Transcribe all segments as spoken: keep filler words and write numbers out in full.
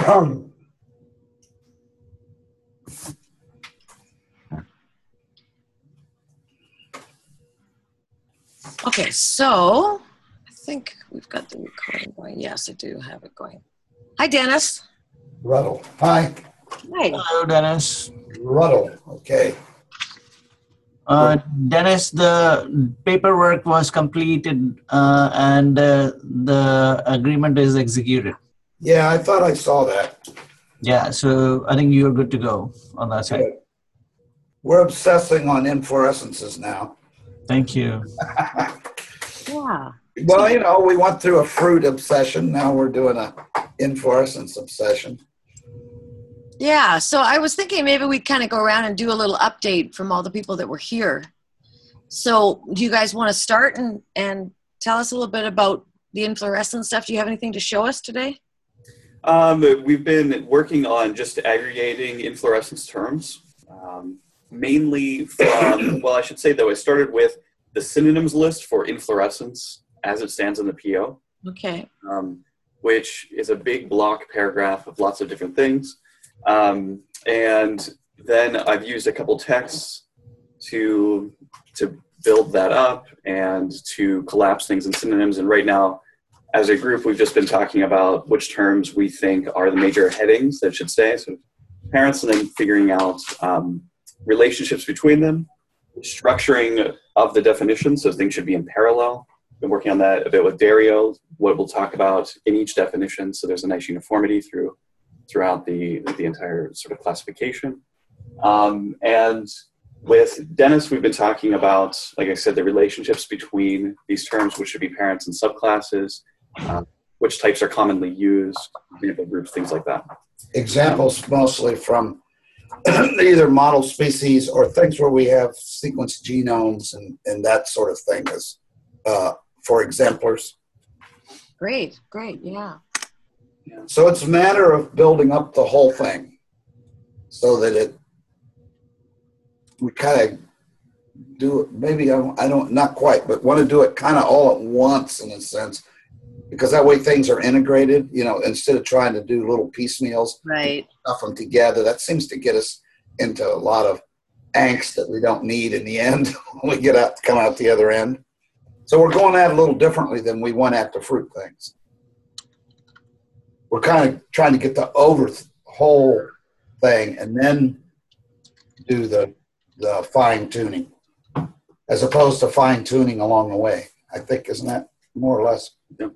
Okay, so I think we've got the recording going. Yes, I do have it going. Hi, Dennis. Ruddle. Hi. Hi. Hello, Dennis. Ruddle. Okay. Uh, Dennis, the paperwork was completed uh, and uh, the agreement is executed. Yeah, I thought I saw that. Yeah, so I think you're good to go on that side. We're obsessing on inflorescences now. Thank you. Yeah. Well, you know, we went through a fruit obsession. Now we're doing a inflorescence obsession. Yeah, so I was thinking maybe we kind of go around and do a little update from all the people that were here. So do you guys want to start and, and tell us a little bit about the inflorescence stuff? Do you have anything to show us today? Um, we've been working on just aggregating inflorescence terms, um, mainly from, well, I should say though, I started with the synonyms list for inflorescence as it stands in the P O. Okay. Um, which is a big block paragraph of lots of different things. Um, and then I've used a couple texts to, to build that up and to collapse things in synonyms. And right now, as a group, we've just been talking about which terms we think are the major headings that should stay. So parents, and then figuring out um, relationships between them, structuring of the definition, so things should be in parallel. Been working on that a bit with Dario, what we'll talk about in each definition, so there's a nice uniformity through throughout the, the entire sort of classification. Um, and with Dennis, we've been talking about, like I said, the relationships between these terms, which should be parents and subclasses, uh, which types are commonly used, example groups, things like that. Examples mostly from either model species or things where we have sequenced genomes and, and that sort of thing as uh, for exemplars. Great, great, yeah. So it's a matter of building up the whole thing so that it, we kind of do it, maybe I don't, I don't, not quite, but want to do it kind of all at once in a sense, because that way things are integrated, you know, instead of trying to do little piecemeals, right, stuff them together. That seems to get us into a lot of angst that we don't need in the end when we get out, come out the other end. So we're going at it a little differently than we went at the fruit things. We're kind of trying to get the over whole thing and then do the, the fine tuning as opposed to fine tuning along the way. I think, isn't that more or less? Yeah.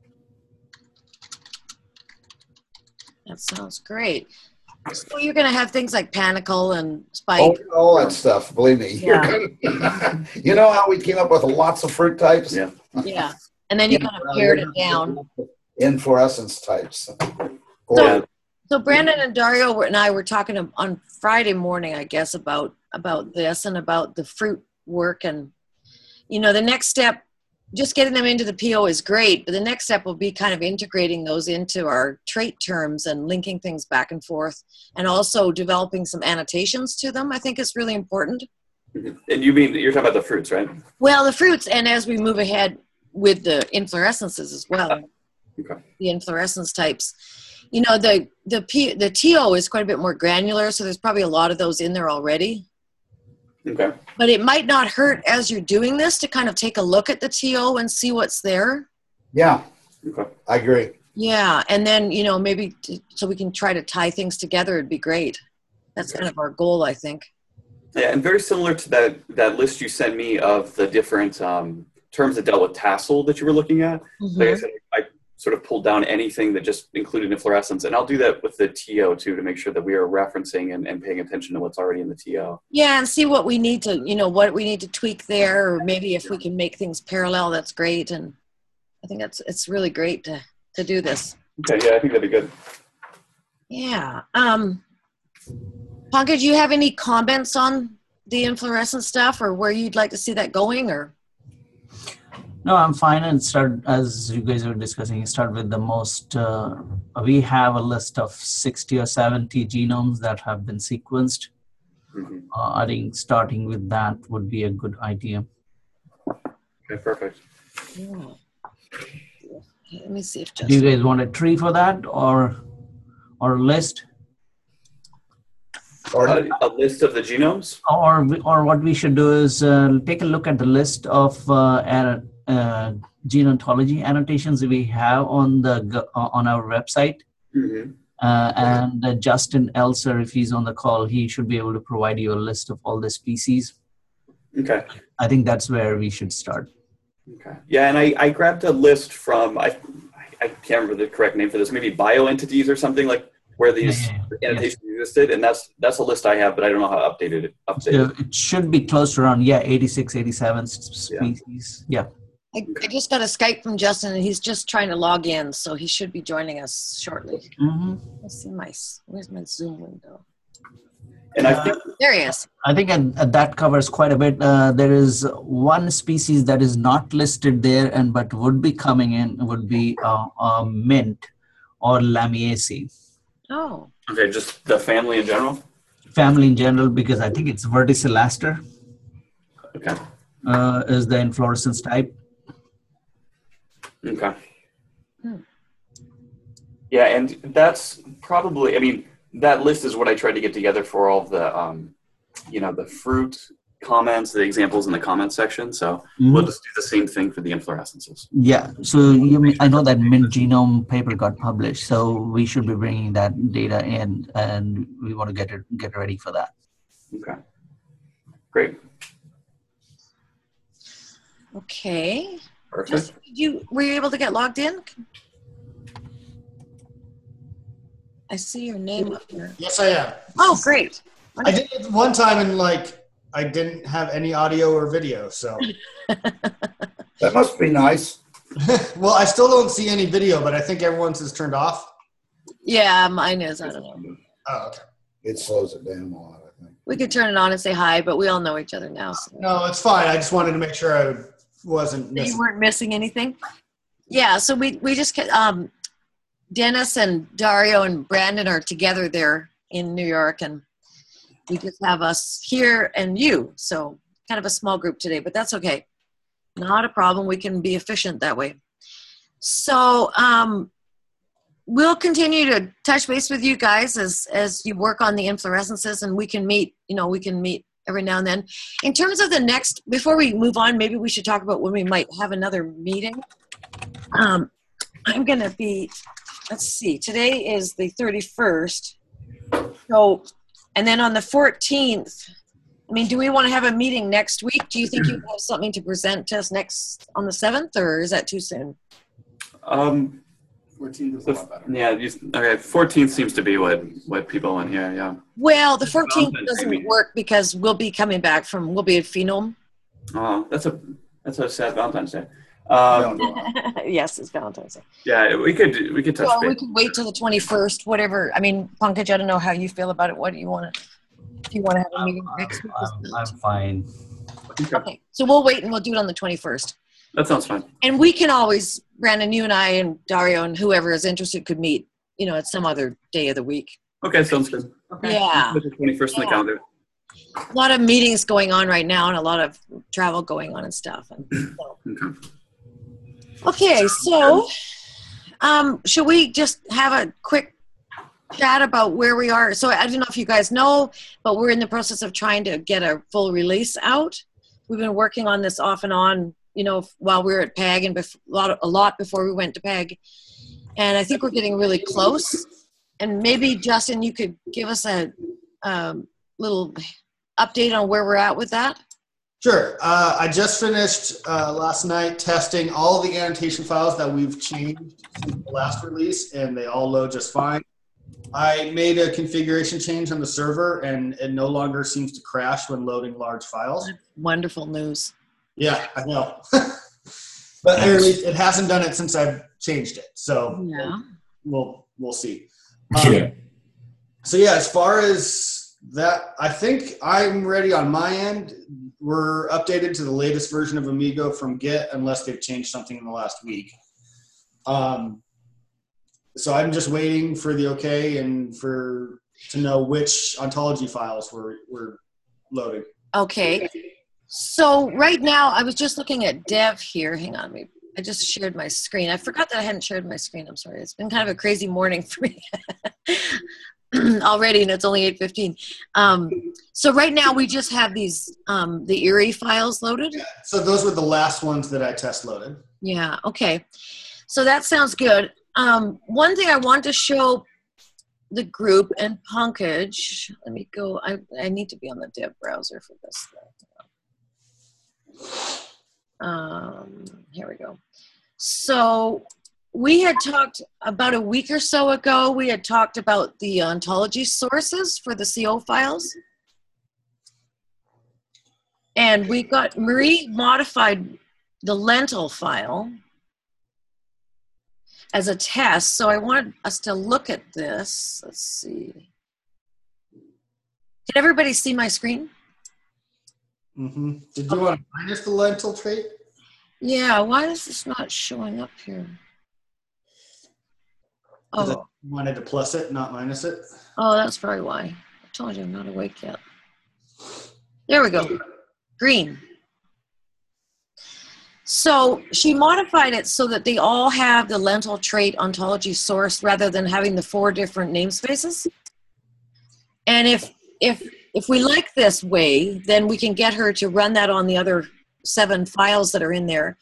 That sounds great. So you're going to have things like panicle and spike. Oh, all that stuff, believe me. Yeah. You know how we came up with lots of fruit types? Yeah. Yeah. And then you kind of pared it down. Inflorescence types. So, so Brandon and Dario and I were talking on Friday morning, I guess, about about this and about the fruit work. And, you know, the next step, just getting them into the P O is great, but the next step will be kind of integrating those into our trait terms and linking things back and forth, and also developing some annotations to them. I think is really important. And you mean, you're talking about the fruits, right? Well, the fruits, and as we move ahead with the inflorescences as well. Okay. The inflorescence types, you know, the the P, the T O is quite a bit more granular, so there's probably a lot of those in there already. Okay. But it might not hurt as you're doing this to kind of take a look at the T O and see what's there. Yeah, Okay. I agree. Yeah, and then, you know, maybe t- so we can try to tie things together. It'd be great. That's kind of our goal, I think. Yeah, and very similar to that that list you sent me of the different um, terms that dealt with tassel that you were looking at. Mm-hmm. Like I said, I sort of pulled down anything that just included inflorescence, and I'll do that with the T O too to make sure that we are referencing and, and paying attention to what's already in the T O. Yeah, and see what we need to, you know, what we need to tweak there, or maybe if we can make things parallel, that's great. And I think that's it's really great to to do this. Okay, yeah, I think that'd be good. Yeah. Um, Pankaj, do you have any comments on the inflorescence stuff, or where you'd like to see that going, or? No, I'm fine. And start, as you guys were discussing, start with the most, uh, we have a list of sixty or seventy genomes that have been sequenced. Mm-hmm. Uh, I think starting with that would be a good idea. Okay, perfect. Yeah. Let me see if Do you Justin. guys want a tree for that, or or list. Or A, a list of the genomes? Or, or what we should do is uh, take a look at the list of uh, an- uh, gene ontology annotations we have on the g- on our website. Mm-hmm. Uh, and uh, Justin Elser, if he's on the call, he should be able to provide you a list of all the species. Okay. I think that's where we should start. Okay. Yeah, and I, I grabbed a list from, I I can't remember the correct name for this, maybe bioentities or something, like where these Yeah, yeah, yeah. annotations existed, and that's that's a list I have, but I don't know how updated it updated. So it should be close to around, yeah, eighty-six, eighty-seven species. Yeah. I, I just got a Skype from Justin, and he's just trying to log in, so he should be joining us shortly. Mm-hmm. Let's see my, where's my Zoom window? And I think There he is. I think and, uh, that covers quite a bit. Uh, there is one species that is not listed there, and but would be coming in would be uh, uh, mint or Lamiaceae. Oh, okay, just the family in general. Family in general, because I think it's Verticillaster Okay. uh, is the inflorescence type. Okay. Hmm. Yeah, and that's probably, I mean, that list is what I tried to get together for all of the, um, you know, the fruit comments, the examples in the comments section. So Mhm. we'll just do the same thing for the inflorescences. Yeah, so you may, I know that Mint Genome paper got published, so we should be bringing that data in, and we want to get it get ready for that. Okay. Great. okay. Perfect. Just, you were you able to get logged in? I see your name up here. Yes, I am. Oh, great. I did it one time and like I didn't have any audio or video, so. that must be nice. Well, I still don't see any video, but I think everyone's is turned off. Yeah, mine is. I don't know. Oh, okay. It slows it down a lot, I think. We could turn it on and say hi, but we all know each other now. So. No, it's fine. I just wanted to make sure I wasn't You missing. weren't missing anything? Yeah, so we, we just, um, Dennis and Dario and Brandon are together there in New York, and we just have us here and you. So kind of a small group today, but that's okay. Not a problem. We can be efficient that way. So um, we'll continue to touch base with you guys as, as you work on the inflorescences, and we can meet, you know, we can meet every now and then. In terms of the next, before we move on, maybe we should talk about when we might have another meeting. Um, I'm going to be, let's see, today is the thirty-first. So, and then on the fourteenth, I mean, do we want to have a meeting next week? Do you think you have something to present to us next on the seventh, or is that too soon? Um, fourteenth is a lot better. yeah, you, okay, fourteenth seems to be what, what people in here, yeah. Well, the fourteenth Valentine's Day doesn't meeting. work because we'll be coming back from, we'll be at Phenome. Oh, that's a, that's a sad Valentine's Day. Um, Yes, it's Valentine's Day. yeah, we could, we could touch Well, we base. could wait till the twenty-first, whatever. I mean, Pankaj, I don't know how you feel about it. What do you want to, if you want to have a I'm, meeting next week? I'm, I'm fine. Okay, so we'll wait and we'll do it on the twenty-first. That sounds fine. And we can always, Brandon, you and I and Dario and whoever is interested could meet, you know, at some other day of the week. Okay, sounds good. Yeah. Put the twenty-first on the Yeah. calendar. A lot of meetings going on right now and a lot of travel going on and stuff. And so. Okay. Okay, so um, should we just have a quick chat about where we are? So I don't know if you guys know, but we're in the process of trying to get a full release out. We've been working on this off and on, you know, while we were at PAG and bef- a, lot, a lot before we went to PAG. And I think we're getting really close. And maybe, Justin, you could give us a um, little update on where we're at with that. Sure. Uh, I just finished uh, last night testing all of the annotation files that we've changed since the last release, and they all load just fine. I made a configuration change on the server, and it no longer seems to crash when loading large files. Wonderful news. Yeah, I know. But at least it hasn't done it since I've changed it, so Yeah. we'll we'll see. Um, Yeah. So yeah, as far as that, I think I'm ready on my end. We're updated to the latest version of Amigo from Git, unless they've changed something in the last week. Um, so I'm just waiting for the okay and for to know which ontology files we're we're loading. Okay. So right now, I was just looking at Dev here. Hang on, me. I just shared my screen. I forgot that I hadn't shared my screen. I'm sorry. It's been kind of a crazy morning for me. already, and it's only eight fifteen. Um, so right now we just have these, um, the Erie files loaded. Yeah. So those were the last ones that I test loaded. Yeah, okay. So that sounds good. Um, one thing I want to show the group and Pankaj, let me go, I, I need to be on the dev browser for this. Um, here we go. So we had talked about a week or so ago, we had talked about the ontology sources for the C O files. And we got, Marie modified the lentil file as a test. So I want us to look at this. Let's see. Can everybody see my screen? Mm-hmm. Did you want to minus the lentil trait? Yeah, why is this not showing up here? Oh. You wanted to plus it, not minus it? Oh, that's probably why. I told you I'm not awake yet. There we go. Green. So she modified it so that they all have the lentil trait ontology source rather than having the four different namespaces. And if if if we like this way, then we can get her to run that on the other seven files that are in there.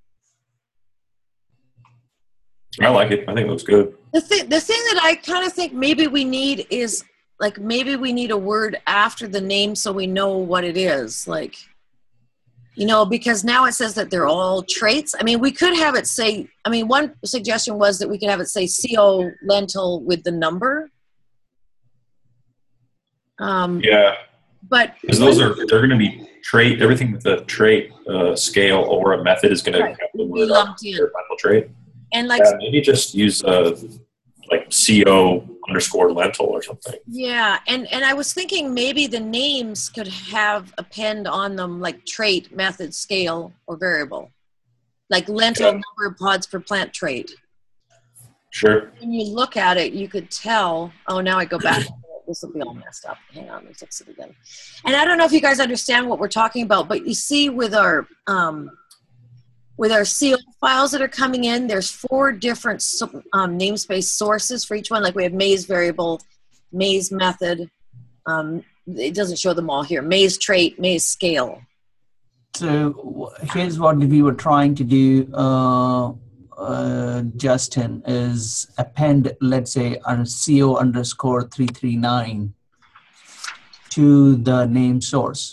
I like it. I think it looks good. The thing, the thing that I kind of think maybe we need is, like, maybe we need a word after the name so we know what it is. Like, you know, because now it says that they're all traits. I mean, we could have it say, I mean, one suggestion was that we could have it say C O lentil with the number. Um, yeah. But because those are, they're going to be trait, everything with the trait uh, scale or a method is going to right. have the be word lumped in. lentil trait. And like, yeah, maybe just use uh, like C O underscore lentil or something. Yeah, and, and I was thinking maybe the names could have append on them like trait, method, scale, or variable. Like lentil yeah. number of pods per plant trait. Sure. When you look at it, you could tell, oh, now I go back. This will be all messed up. Hang on, let me fix it again. And I don't know if you guys understand what we're talking about, but you see with our um, with our C O files that are coming in, there's four different um, namespace sources for each one. Like we have maze variable, maze method. Um, it doesn't show them all here. Maze trait, maze scale. So here's what we were trying to do, uh, uh, Justin, is append, let's say, a C O underscore three three nine to the name source.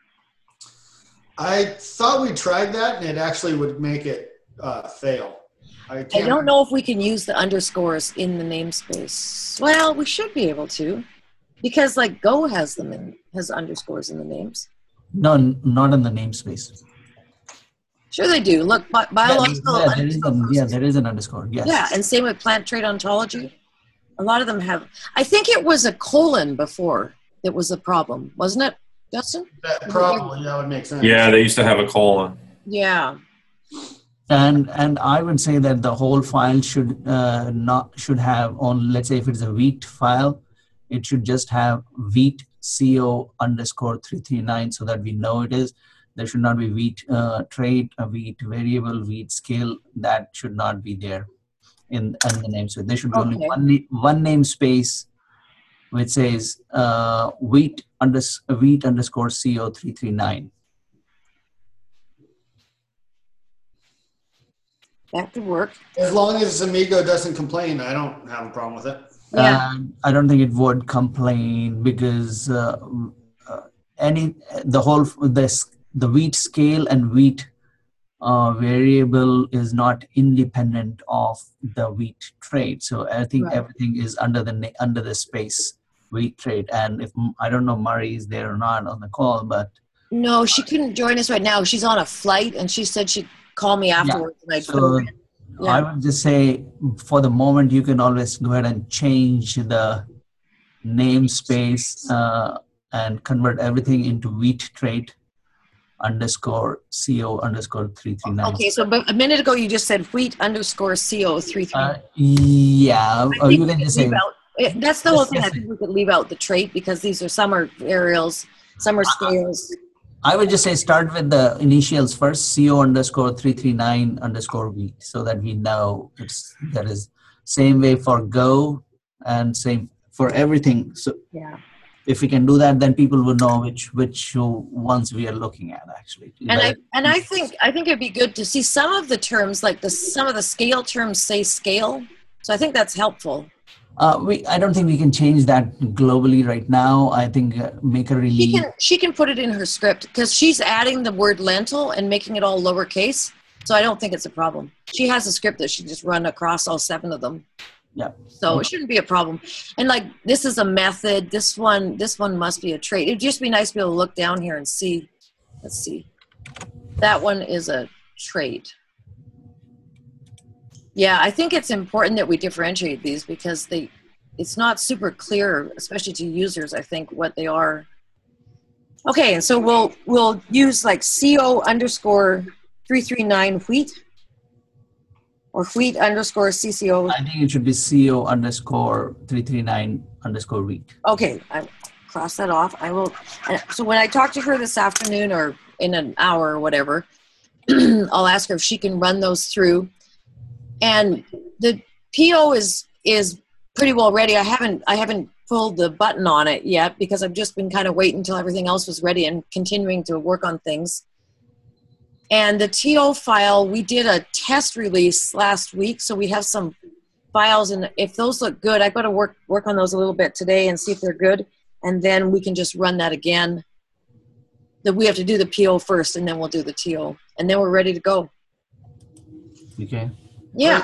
I thought we tried that, and it actually would make it uh, fail. I, I don't know if we can use the underscores in the namespace. Well, we should be able to, because like Go has them in has underscores in the names. No, not in the namespace. Sure, they do. Look, bi biological. Yeah, there is a, yeah, there is an underscore. Yes. Yeah, and same with plant trait ontology. A lot of them have. I think it was a colon before that was a problem, wasn't it? Justin? That probably, that would make sense. Yeah, they used to have a colon. Yeah. And and I would say that the whole file should uh, not should have on, let's say if it's a wheat file, it should just have wheat co underscore three three nine so that we know it is. There should not be wheat uh, trait, a wheat variable, wheat scale. That should not be there in, in the name. So there should be Okay. only one one namespace which says uh, wheat unders wheat underscore co three three nine. That could work. As long as Amigo doesn't complain, I don't have a problem with it. Yeah. Um, I don't think it would complain because uh, uh, any the whole this the wheat scale and wheat uh, variable is not independent of the wheat trait. So I think Right. everything is under the na- under the space wheat trait. And if I don't know Murray is there or not on the call, but No, she couldn't join us right now. She's on a flight, and she said she'd call me afterwards. And I'd put so her in. Yeah. I would just say for the moment you can always go ahead and change the namespace uh, and convert everything into wheat trait underscore co underscore three three nine. Okay, so but a minute ago you just said wheat underscore co three three. Uh, yeah, I or think you we can could just say leave out, it, that's the whole Yes, thing. I yes. think we could leave out the trait because these are some are variables, some are scales. I would just say start with the initials first, co underscore three three nine underscore wheat, so that we know it's that is same way for Go. and same for everything. So Yeah. if we can do that, then people will know which which ones we are looking at actually. And I and I think I think it'd be good to see some of the terms, like the some of the scale terms say scale. So I think that's helpful. Uh, we I don't think we can change that globally right now. I think uh, make a She release. can she can put it in her script because she's adding the word lentil and making it all lowercase. So I don't think it's a problem. She has a script that she just run across all seven of them. Yeah. So it shouldn't be a problem. And like this is a method. This one this one must be a trait. It'd just be nice to be able to look down here and see. Let's see. That one is a trait. Yeah, I think it's important that we differentiate these because they, it's not super clear, especially to users, I think, what they are. Okay, and so we'll we'll use like C O underscore three three nine wheat or wheat underscore C C O. I think it should be C O underscore three three nine underscore wheat. Okay, I cross that off. I will. So when I talk to her this afternoon or in an hour or whatever, I'll ask her if she can run those through. And the P O is is pretty well ready. I haven't I haven't pulled the button on it yet because I've just been kind of waiting until everything else was ready and continuing to work on things. And the T O file, we did a test release last week, so we have some files, and if those look good, I've got to work work on those a little bit today and see if they're good, and then we can just run that again. That we have to do the P O first, and then we'll do the T O, and then we're ready to go. Okay. Yeah.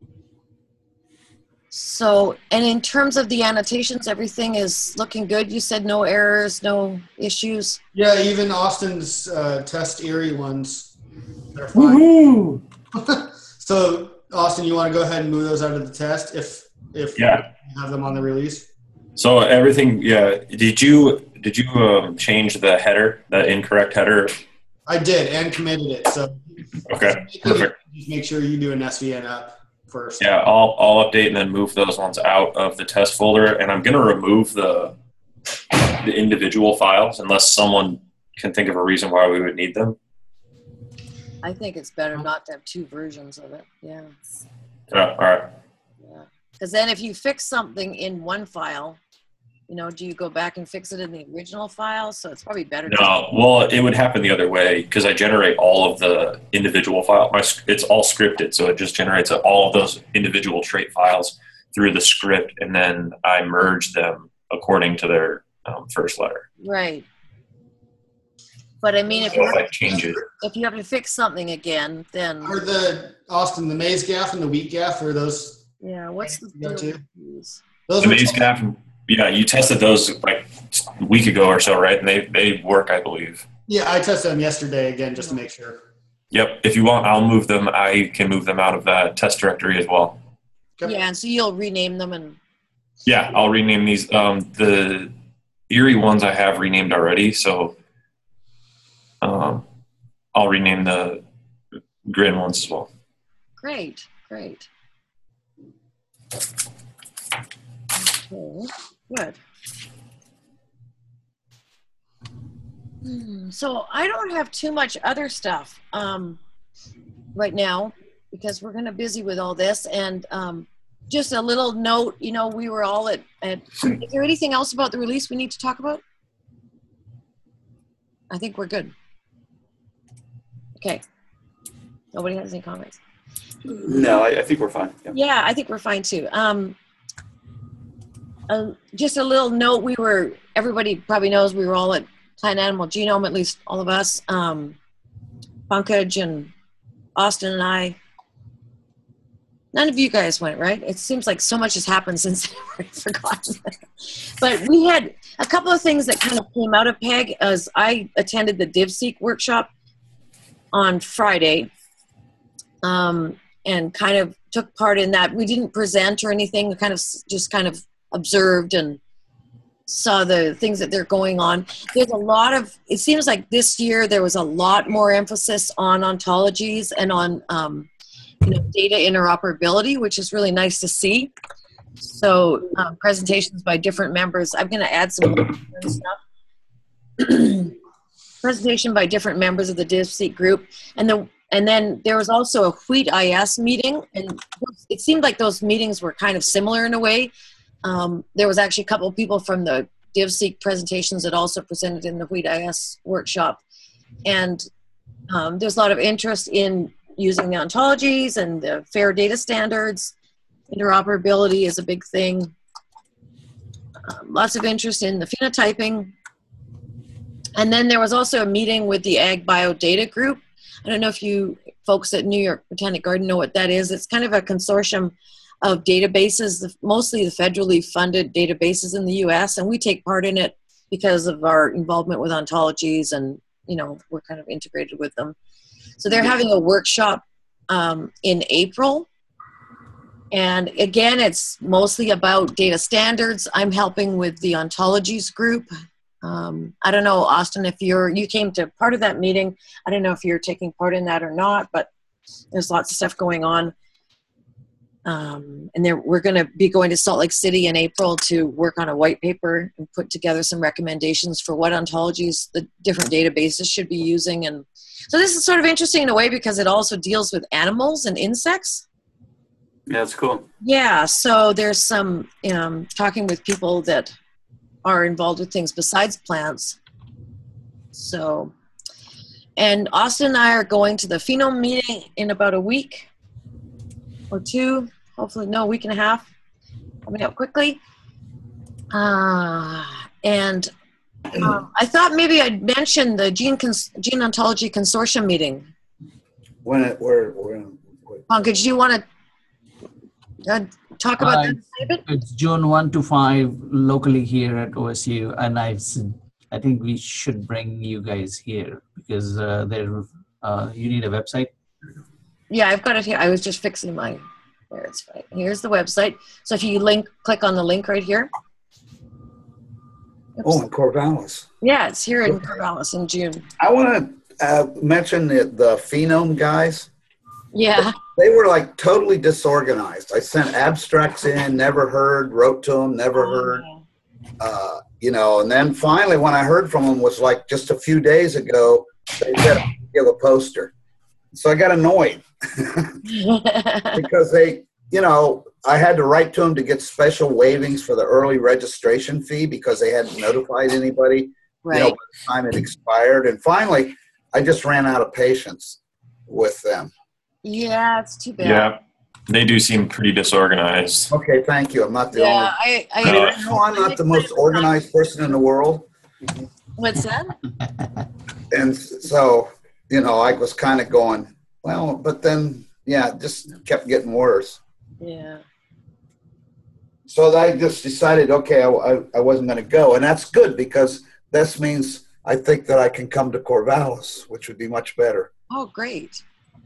So, and in terms of the annotations, everything is looking good. You said no errors, no issues. Yeah, even Austin's uh, test Erie ones, they're fine. So, Austin, you want to go ahead and move those out of the test if if Yeah. you have them on the release? So everything, yeah. Did you did you um, change the header, that incorrect header? I did and committed it. So, Okay, perfect. just make sure you do an S V N up first. Yeah, I'll I'll update and then move those ones out of the test folder, and I'm gonna remove the the individual files unless someone can think of a reason why we would need them. I think it's better not to have two versions of it. Yeah. Yeah, all right. Yeah. Because then if you fix something in one file, you know, do you go back and fix it in the original file? So it's probably better. No, well, it would happen the other way because I generate all of the individual file. My it's all scripted, so it just generates all of those individual trait files through the script, and then I merge them according to their um, first letter. Right. But I mean, if So you if I change it, if you have to fix something again, then Are the Austin the maize gaff and the wheat gaff? Are those yeah. What's the You got deal two? with these? those? the were- maze gap. Yeah, you tested those like a week ago or so, right? And they they work, I believe. Yeah, I tested them yesterday again just to make sure. Yep. If you want, I'll move them. I can move them out of that test directory as well. Okay. Yeah, and so you'll rename them and Yeah, I'll rename these. Um, the Erie ones I have renamed already, so um, I'll rename the Grin ones as well. great, great. Okay, good. Hmm, So I don't have too much other stuff um, right now because we're kind of busy with all this. And um, just a little note, you know, we were all at, at, is there anything else about the release we need to talk about? I think we're good. Okay. Nobody has any comments? No, I, I think we're fine. Yeah. Yeah, I think we're fine too. Um, uh, just a little note, we were, everybody probably knows we were all at Plant Animal Genome, at least all of us. Um, Pankaj and Austin and I. None of you guys went, right? It seems like so much has happened since I've forgotten. But we had a couple of things that kind of came out of PEG as I attended the DivSeq workshop on Friday. Um, and kind of took part in that. We didn't present or anything. We kind of just kind of observed and saw the things that they're going on. There's a lot of, it seems like this year there was a lot more emphasis on ontologies and on um, you know, data interoperability, which is really nice to see. So um, presentations by different members. I'm going to add some stuff. Presentation by different members of the DivSeq group. And the And then there was also a Wheat I S meeting, and it seemed like those meetings were kind of similar in a way. Um, there was actually a couple of people from the DivSeek presentations that also presented in the Wheat I S workshop. And um, there's a lot of interest in using the ontologies and the FAIR data standards. Interoperability is a big thing. Um, lots of interest in the phenotyping. And then there was also a meeting with the Ag Bio Data Group. I don't know if you folks at New York Botanic Garden know what that is. It's kind of a consortium of databases, mostly the federally funded databases in the U S, and we take part in it because of our involvement with ontologies, and you know, we're kind of integrated with them. So they're having a workshop um, in April. And again, it's mostly about data standards. I'm helping with the ontologies group. Um, I don't know, Austin, if you're, you came to part of that meeting. I don't know if you're taking part in that or not, but there's lots of stuff going on. Um, and there, we're going to be going to Salt Lake City in April to work on a white paper and put together some recommendations for what ontologies the different databases should be using. And so this is sort of interesting in a way because it also deals with animals and insects. Yeah, that's cool. Yeah, so there's some um, talking with people that are involved with things besides plants. So, and Austin and I are going to the phenome meeting in about a week or two, hopefully, no, a week and a half, coming up quickly. Uh, and um, I thought maybe I'd mention the Gene, Cons Gene Ontology Consortium meeting. When it, where, where, where Pankaj, do you want to uh, talk about Uh, that a bit? It's June first to five locally here at O S U, and I've s- I think we should bring you guys here because uh, there uh, you need a website. Yeah, I've got it here. I was just fixing my, there it's right. Here's the website. So if you link, click on the link right here. Oops. oh, in Corvallis. Yeah, it's here in Corvallis in June. I want to uh, mention the, the phenome guys. Yeah. They were like totally disorganized. I sent abstracts in, never heard, wrote to them, never heard. Uh, you know, and then finally when I heard from them was like just a few days ago, they said, give a poster. So I got annoyed because they, you know, I had to write to them to get special waivings for the early registration fee because they hadn't notified anybody, Right. you know, by the time it expired. And finally, I just ran out of patience with them. Yeah, it's too bad. Yeah, they do seem pretty disorganized. Okay, thank you. I'm not the Yeah, I, I, only. Uh, I know I'm not the most organized person in the world. what's that? And so, you know, I was kind of going, well, but then, yeah, it just kept getting worse. Yeah. So I just decided, okay, I, I, I wasn't going to go. And that's good because this means I think that I can come to Corvallis, which would be much better. Oh, great.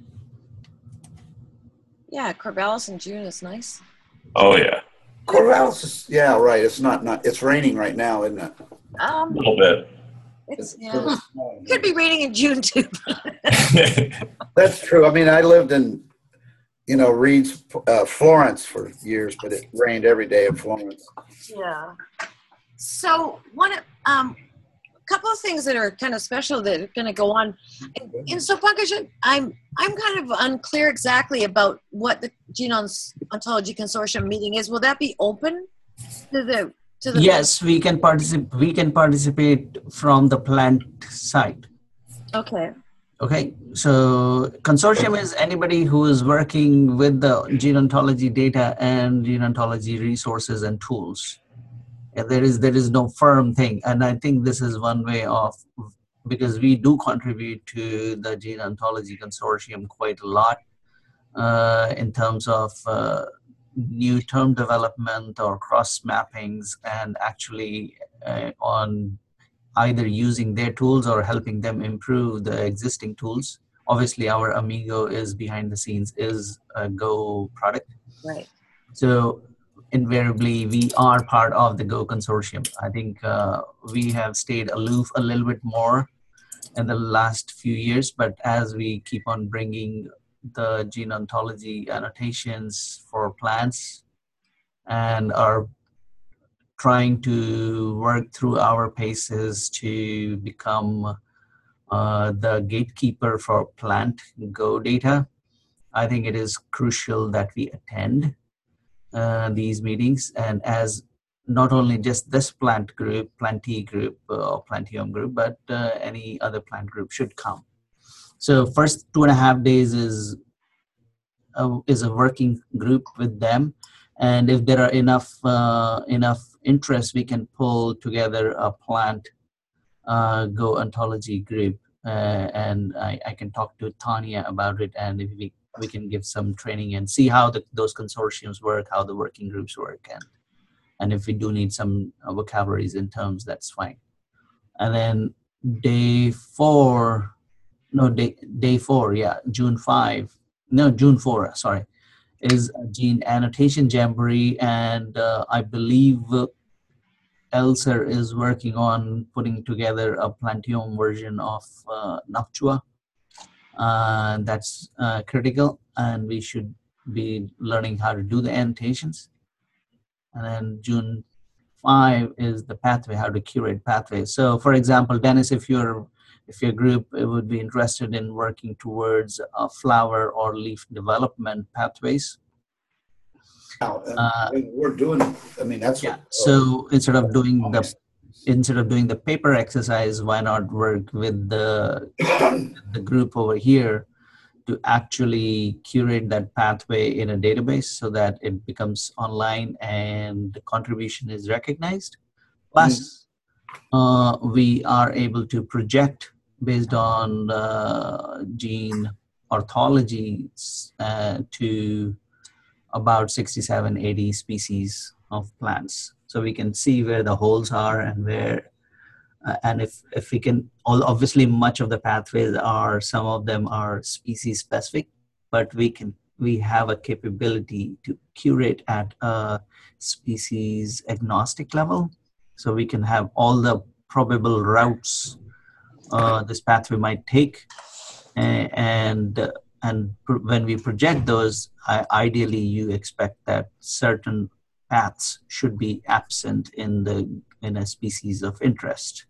Yeah, Corvallis in June is nice. Oh yeah, Corvallis is, yeah, right. It's not, not, it's raining right now, isn't it? a Um, little bit. it's, yeah. Could be raining in June too. That's true. I mean, I lived in, you know, Reed's, uh, Florence for years, but it rained every day in Florence. Yeah. So one, um, a couple of things that are kind of special that are going to go on. And, and so, Pankaj, I'm I'm kind of unclear exactly about what the Genome Ontology Consortium meeting is. Will that be open to the to the? Yes, we can participate. We can participate from the plant side. Okay. Okay, so consortium is anybody who is working with the gene ontology data and gene ontology resources and tools. And there is there is no firm thing, and I think this is one way of, because we do contribute to the Gene Ontology Consortium quite a lot uh, in terms of uh, new term development or cross mappings, and actually uh, on either using their tools or helping them improve the existing tools. Obviously, our Amigo is behind the scenes is a Go product. Right. So invariably, we are part of the Go consortium. I think uh, we have stayed aloof a little bit more in the last few years, but as we keep on bringing the gene ontology annotations for plants and are trying to work through our paces to become uh, the gatekeeper for plant Go data, I think it is crucial that we attend. uh, these meetings, and as not only just this plant group, Plantee group uh, or Plantium group, but uh, any other plant group should come. So first two and a half days is a, is a working group with them, and if there are enough uh, enough interest, we can pull together a plant uh, Go ontology group, uh, and I, I can talk to Tanya about it, and if we we can give some training and see how the, those consortiums work, how the working groups work, and and if we do need some uh, vocabularies in terms, that's fine. And then day four, no day day four, yeah, June five, no June four, sorry, is a gene annotation jamboree, and uh, I believe uh, Elser is working on putting together a Plantium version of uh, Noctua. Uh, that's uh, critical, and we should be learning how to do the annotations. And then June five is the pathway, how to curate pathways. So for example, Dennis, if you're if your group would be interested in working towards a flower or leaf development pathways. Uh, we're doing, I mean, that's yeah. What, so instead of doing the instead of doing the paper exercise, why not work with the the group over here to actually curate that pathway in a database so that it becomes online and the contribution is recognized. Plus, mm-hmm. uh, we are able to project based on uh, gene orthology uh, to about sixty-seven, eighty species of plants. So we can see where the holes are and where, uh, and if, if we can, all, obviously much of the pathways are, some of them are species specific, but we can, we have a capability to curate at a species agnostic level. So we can have all the probable routes uh, this pathway might take, and, and uh, And when we project those, I, ideally you expect that certain paths should be absent in the in a species of interest.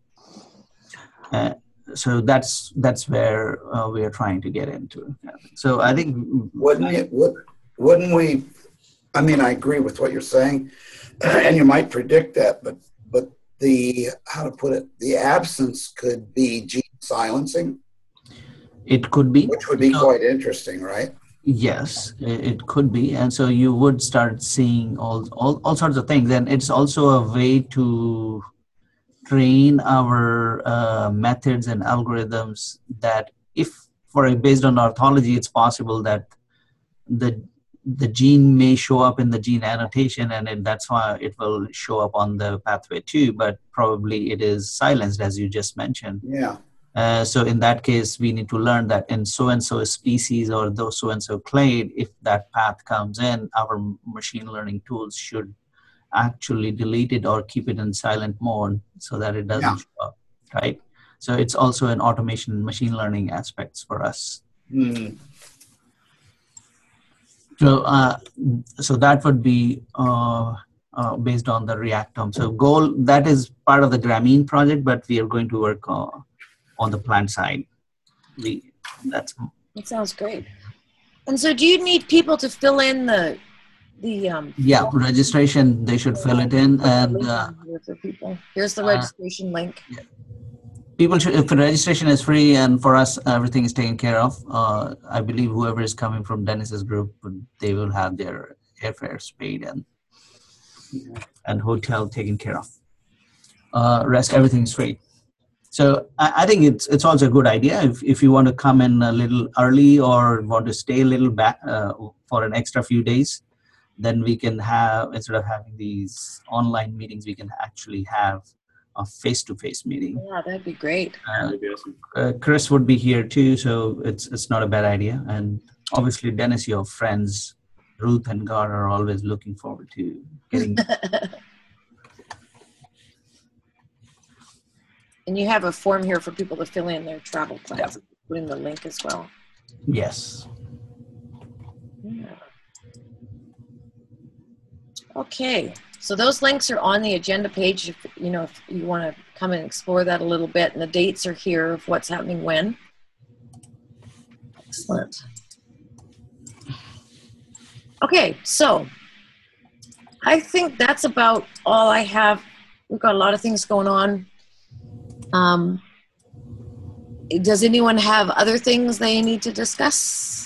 Uh, so that's that's where uh, we are trying to get into. So I think wouldn't it, would, wouldn't we? I mean, I agree with what you're saying, and you might predict that, but but the how to put it, the absence could be gene silencing. It could be. Which would be so, quite interesting, right? Yes, it could be. And so you would start seeing all, all, all sorts of things. And it's also a way to train our uh, methods and algorithms that if, for based on orthology, it's possible that the the gene may show up in the gene annotation, and it, that's why it will show up on the pathway too, but probably it is silenced, as you just mentioned. Yeah. Uh, so in that case, we need to learn that in so-and-so species or those so-and-so clade, if that path comes in, our machine learning tools should actually delete it or keep it in silent mode so that it doesn't yeah. show up, right? So it's also an automation machine learning aspects for us. Mm. So, uh, so that would be uh, uh, based on the Reactome. So goal, that is part of the Grameen project, but we are going to work on on the plant side. We, that's that sounds great. And so do you need people to fill in the the um yeah registration? They should fill it in, and uh, for people. Here's the registration uh, link. Yeah. People should, if the registration is free and for us everything is taken care of, uh, I believe whoever is coming from Dennis's group, they will have their airfares paid and and hotel taken care of. Uh, rest everything is free. So I, I think it's it's also a good idea if, if you want to come in a little early or want to stay a little back uh, for an extra few days, then we can have, instead of having these online meetings, we can actually have a face-to-face meeting. Yeah, that'd be great. Uh, that'd be awesome. uh, Chris would be here too, so it's it's not a bad idea. And obviously, Dennis, your friends Ruth and God are always looking forward to getting. And you have a form here for people to fill in their travel plans. Yeah. Put in the link as well. Yes. Yeah. Okay, so those links are on the agenda page. If you know, if you want to come and explore that a little bit, and the dates are here of what's happening when. Excellent. Okay, so I think that's about all I have. We've got a lot of things going on. Um, does anyone have other things they need to discuss?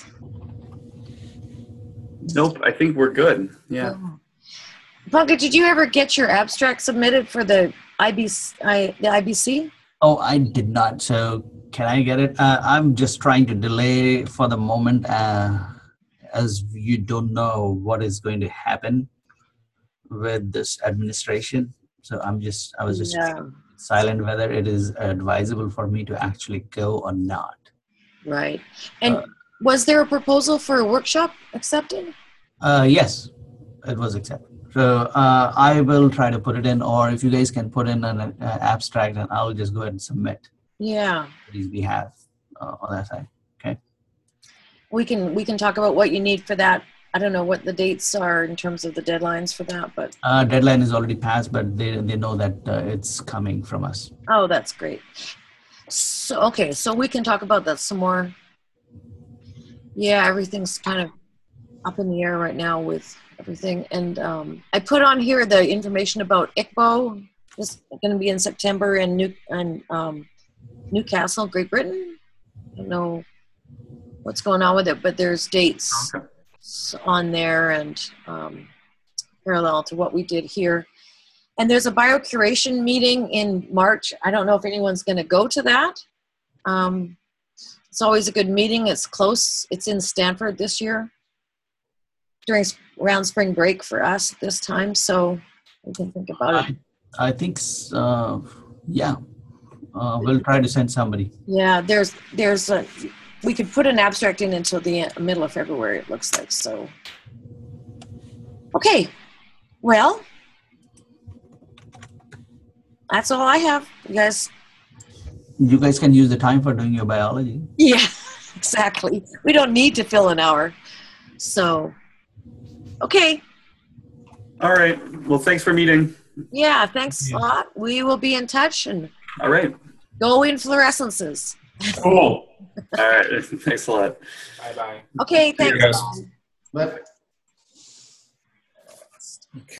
Nope, I think we're good. Yeah. yeah. Pankaj, did you ever get your abstract submitted for the I B C, I, the I B C? Oh, I did not. So can I get it? Uh, I'm just trying to delay for the moment, uh, as you don't know what is going to happen with this administration. So I'm just, I was just Yeah. silent whether it is advisable for me to actually go or not. Right. And Uh, was there a proposal for a workshop accepted? Uh, yes, it was accepted. So uh, I will try to put it in, or if you guys can put in an uh, abstract, and I'll just go ahead and submit. Yeah. These we have uh, on that side. Okay. We can we can talk about what you need for that. I don't know what the dates are in terms of the deadlines for that, but Uh, deadline is already passed, but they they know that uh, it's coming from us. oh, that's great. So okay, so we can talk about that some more. Yeah, everything's kind of up in the air right now with everything, and um, I put on here the information about I C B O. It's going to be in September in New in um, Newcastle, Great Britain. I don't know what's going on with it, but there's dates Okay. on there and um, parallel to what we did here. And there's a biocuration meeting in March. I don't know if anyone's going to go to that. Um, it's always a good meeting. It's close. It's in Stanford this year during around spring break for us this time. So we can think about it. I, I think, uh, yeah, uh, we'll try to send somebody. Yeah, there's, there's a, we could put an abstract in until the end, middle of February, it looks like. So, okay. Well, that's all I have. You guys. You guys can use the time for doing your biology. Yeah, exactly. We don't need to fill an hour. So, okay. All right. Well, thanks for meeting. Yeah, thanks Yeah. a lot. We will be in touch and All right. go in fluorescences. Cool. All right. Thanks a lot. Bye bye. Okay, See you thanks. guys. But